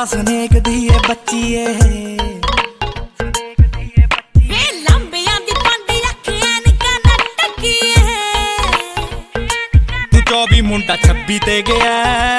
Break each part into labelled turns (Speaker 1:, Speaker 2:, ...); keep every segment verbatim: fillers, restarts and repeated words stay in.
Speaker 1: snake ਦੀ ਏ ਬੱਚੀ ਏ
Speaker 2: ਵੇ ਲੰਬਿਆਂ ਦੀ ਪੰਡੀ ਅੱਖੀਆਂ ਨਿਕਾਂ ਨਾ ਟੱਕੀਏ
Speaker 1: ਤੂੰ ਚੌਵੀ ਮੁੰਡਾ ਛੱਬੀ ਤੇ ਗਿਆ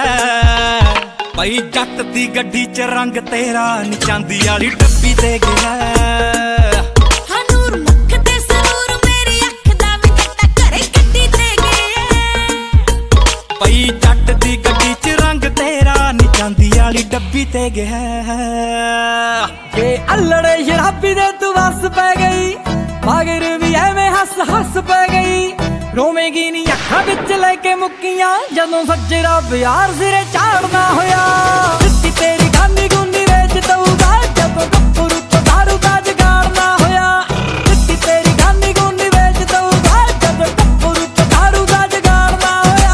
Speaker 1: ਭਾਈ ਜੱਟ ਦੀ ਗੱਡੀ ਚ ਰੰਗ ਤੇਰਾ ਨੀ ਚਾਂਦੀ ਵਾਲੀ ਡੱਬੀ ਤੇ ਗਿਆ
Speaker 2: ਹਨੂਰ ਮੁੱਖ ਤੇ ਸਰੂਰ ਮੇਰੀ ਅੱਖ ਦਾ ਵੀ ਕੱਟਾ ਘਰੇ ਗੱਡੀ ਤੇ ਗਿਆ
Speaker 1: ਭਾਈ ਜੱਟ ਦੀ ਗੱਡੀ ਚ ਰੰਗ ਤੇਰਾ ਨੀ ਚਾਂਦੀ ਵਾਲੀ ਡੱਬੀ ਤੇ ਗਿਆ
Speaker 3: ਜੇ ਅਲੜੇ ਸ਼ਰਾਬੀ ਦੇ ਤੂੰ ਵਸ ਪੈ ਗਈ ਮਗਰ ਵੀ ਐਵੇਂ ਹੱਸ ਹੱਸ ਪੈ ਗਈ ਰੋਵੇਂਗੀ ਨੀ ਅੱਖਾਂ ਵਿੱਚ ਲੈ ਕੇ ਮੁੱਕੀਆਂ ਜਦੋਂ ਸੱਜਰਾ ਪਿਆਰ ਸਿਰੇ ਚਾੜਨਾ ਹੋਇਆ ਦਿੱਤੀ ਤੇਰੀ ਖਾਨੀ ਗੁੰਨੀ ਵੇਚ ਦਊਗਾ ਜਦੋਂ ਗੱਭਰੂ ਤੋਂ ਦਾਰੂ ਦਾ ਜਗਾੜਨਾ ਹੋਇਆ ਦਿੱਤੀ ਤੇਰੀ ਖਾਨੀ ਗੁੰਨੀ ਵੇਚ ਦਊਗਾ ਜਦੋਂ ਗੱਭਰੂ ਤੋਂ ਦਾਰੂ ਦਾ ਜਗਾੜਨਾ ਹੋਇਆ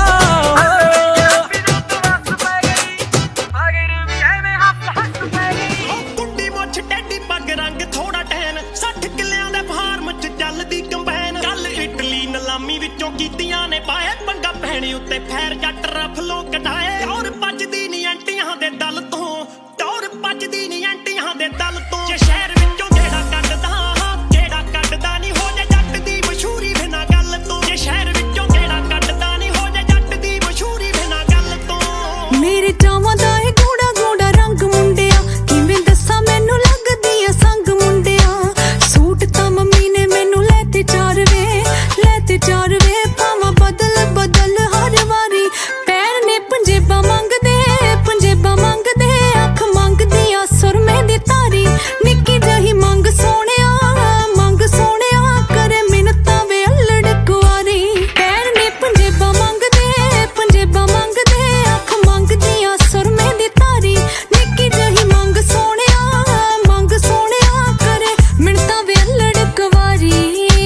Speaker 4: ਕੁੰਡੀ ਮੁੱਛ ਟੈਡੀ ਪੱਗ ਰੰਗ ਥੋੜਾ ਟੈਨ ਸੱਠ ਕਿੱਲਿਆਂ ਦੇ ਫਾਰਮ ਚ ਚੱਲਦੀ ਕੰਬਾਈਨ ਕੱਲ ਇਟਲੀ ਨਲਾਮੀ ਵਿੱਚੋਂ ਕੀਤੀਆਂ ਨੇ ਪਾਏ ਪੰਗਾ ਪੈਣੀ ਉੱਤੇ ਫੈਰ ਜੱਟ ਰਫਲੋਂ ਕਢਾਏ ਟੌਰ ਭੱਜਦੀ ਨੀ ਐਂਟੀਆਂ ਦੇ ਦਲ ਤੋਂ ਟੌਰ ਭੱਜਦੀ ਨੀ ਐਂਟੀਆਂ ਦੇ ਦਲ ਤੋਂ ਜੇ ਸ਼ਹਿਰ ਵਿੱਚੋਂ ਜਿਹੜਾ ਕੱਢਦਾ ਜਿਹੜਾ ਕੱਢਦਾ ਨੀ ਹੋ ਜਾ ਜੱਟ ਦੀ ਮਸ਼ਹੂਰੀ ਬਿਨਾਂ ਗੱਲ ਤੋਂ ਜੇ ਸ਼ਹਿਰ ਵਿੱਚੋਂ ਜਿਹੜਾ ਕੱਢਦਾ ਨੀ ਹੋ ਜਾ ਜੱਟ ਦੀ ਮਸ਼ਹੂਰੀ ਬਿਨਾਂ ਗੱਲ ਤੋਂ
Speaker 2: ਮੇਰੇ ਚਾਵਾਂ ਦਾ ਇਹ ਗੂੜਾ ਗੂੜਾ ਰੰਗ ਮੁੰਡਿਆ ਕਿਵੇਂ ਦੱਸਾਂ ਮੈਨੂੰ ਲੱਗਦੀ ਆ ਸੰਗ ਮੁੰਡਿਆ ਸੂਟ ਤਾਂ ਮੰਮੀ ਨੇ ਮੈਨੂੰ ਲੈ ਤੇ ਚਾਰ ਵੇ ਲੈ ਤੇ ਚਾਰ ਵੇ ਪਾਵਾਂ ਬਦਲ ਬਦਲ ਹਰ ਵਾਰੀ ਪੈਰ ਨੇ ਪੰਜੇਬਾਂ ਮੰਗਦੇ ਪੰਜੇਬਾਂ ਮੰਗਦੇ ਅੱਖ ਮੰਗਦੀ ਆ ਸੁਰਮੇ ਦੀ ਤਾਰੀ ਨਿੱਕੀ ਜਿਹੀ ਮੰਗ ਸੋਹਣਿਆ ਮੰਗ ਸੋਹਣਿਆ ਕਰੇ ਮਿੰਨਤਾਂ ਵੇ ਅਲੜ ਕੁਆਰੀ ਪੈਰ ਨੇ ਪੰਜੇਬਾਂ ਮੰਗਦੇ ਪੰਜੇਬਾਂ ਮੰਗਦੇ ਅੱਖ ਮੰਗਦੀ ਆ ਸੁਰਮੇ ਦੀ ਤਾਰੀ ਨਿੱਕੀ ਜਿਹੀ ਮੰਗ ਸੋਹਣਿਆ ਮੰਗ ਸੋਹਣਿਆ ਕਰੇ ਮਿੰਨਤਾਂ ਵੇ ਅਲੜ ਕੁਆਰੀ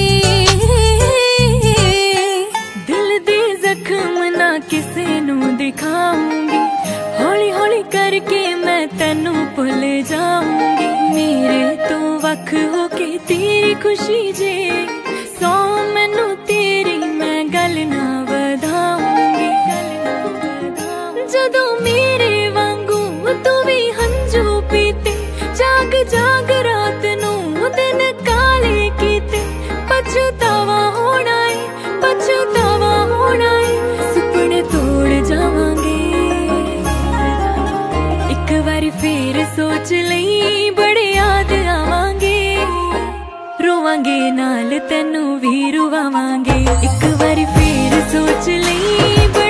Speaker 2: ਦਿਲ ਦੇ ਜ਼ਖਮ ਨਾ ਕਿਸੇ ਨੂੰ ਦਿਖਾਉਂਗੀ ਹੌਲੀ ਹੌਲੀ ਕਰਕੇ ਮੈਂ ਤੈਨੂੰ ਭੁੱਲ ਜਾਊਂਗੀ ਮੇਰੇ ਤੋਂ ਵੱਖ ਹੋ ਕੇ ਤੇਰੀ ਖੁਸ਼ੀ ਜੇ ਸੌ ਮੈਨੂੰ ਤੇਰੀ ਮੈਂ ਗੱਲ ਨਾ ਵਧਾਉਂਗੀ ਜਦੋਂ ਮੇਰੇ ਵਾਂਗੂ ਤੂੰ ਵੀ ਹੰਝੂ ਪੀਤੇ ਜਾਗ ਜਾਗ ਰਾਤ ਨੂੰ ਦਿਨ ਕਾਲੇ ਕੀਤੇ ਪਛਤਾਵਾ ਹੋਣਾ ਏ ਪਛਤਾਵਾ ਹੋਣਾ ਏ ਸੁਪਨੇ ਤੋੜ ਜਾਵਾਂਗੇ ਇੱਕ ਵਾਰੀ ਫੇਰ ਸੋਚ ਲਈ ਬੜੇ ਯਾਦ ਆਵਾਂਗੇ ਰੋਵਾਂਗੇ ਨਾਲ ਤੈਨੂੰ ਵੀ ਰੁਵਾਵਾਂਗੇ ਇੱਕ ਵਾਰੀ ਫੇਰ ਸੋਚ ਲਈ